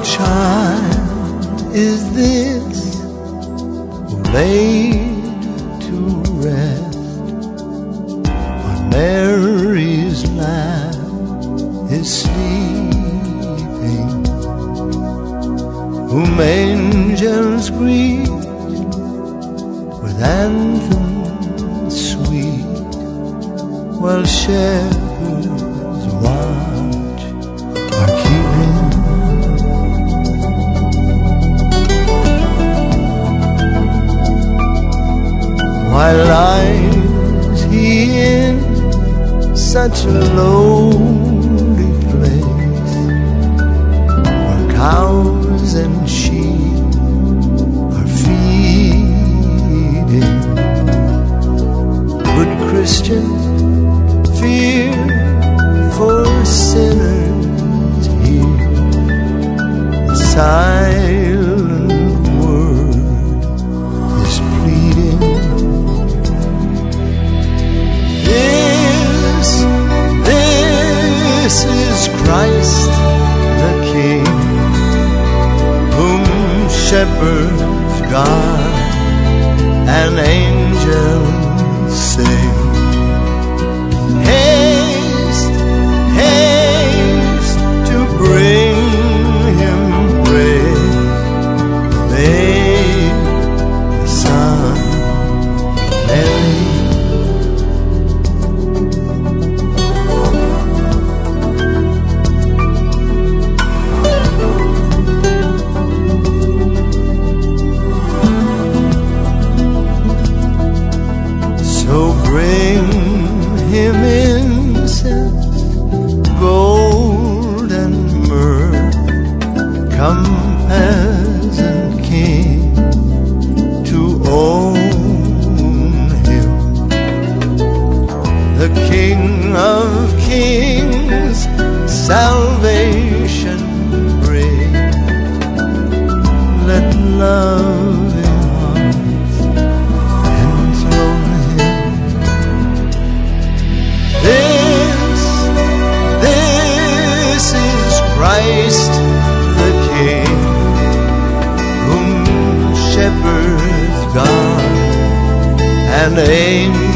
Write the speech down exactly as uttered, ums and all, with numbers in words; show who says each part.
Speaker 1: child is this who laid to rest on Mary's lap is sleeping, whom angels greet with anthems sweet, while shepherds watch are keeping. Why lies he in such a lonely place, where cows and sheep are feeding? Good Christians, fear for sinners here, the silent word is pleading. This, this is Christ the King, whom shepherds guard and angels sing. Haste, haste to bring him praise, the babe, the Son of Mary. So bring him incense, gold and myrrh, come peasant king to own him, the King of kings, salvation bring. Let loving hearts enthrone him. This, this is Christ the King, whom shepherds guard and angels